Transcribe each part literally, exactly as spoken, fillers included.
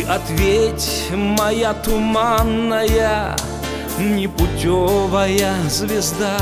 Ответь, моя туманная, непутевая звезда,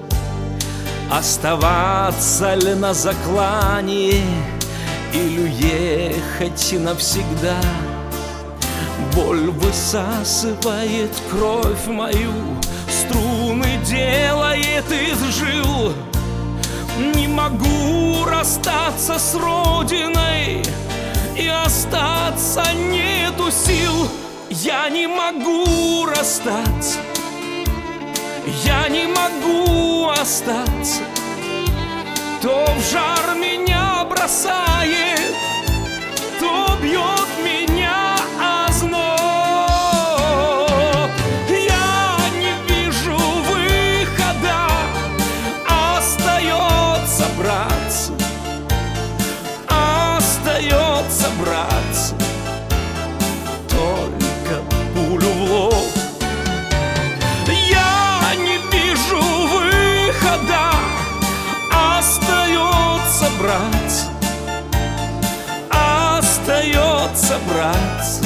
оставаться ли на заклании или ехать навсегда? Боль высасывает кровь мою, струны делает из жил. Не могу расстаться с родиной, и остаться нету сил. Я не могу расстаться, я не могу остаться. То в жар меня бросает, то бьет меня озноб. Я не вижу выхода, остается браться, остается браться, только пулю в лоб. Я не вижу выхода, остается браться, остается браться,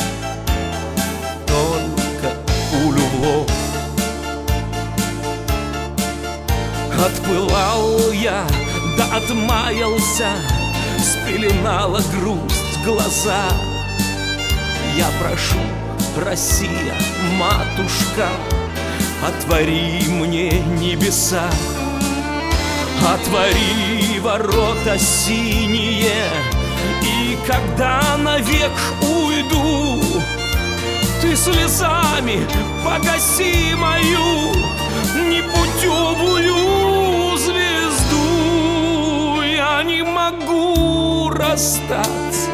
только пулю в лоб. Отпылал я, да отмаялся, спеленала грусть глаза. Я прошу, Россия, матушка, отвори мне небеса, отвори ворота синие, и когда навек уйду, ты слезами погаси мою непутевую звезду. Я не могу расстаться,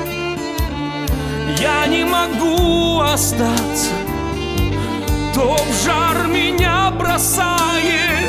я не могу остаться, то в жар меня бросает,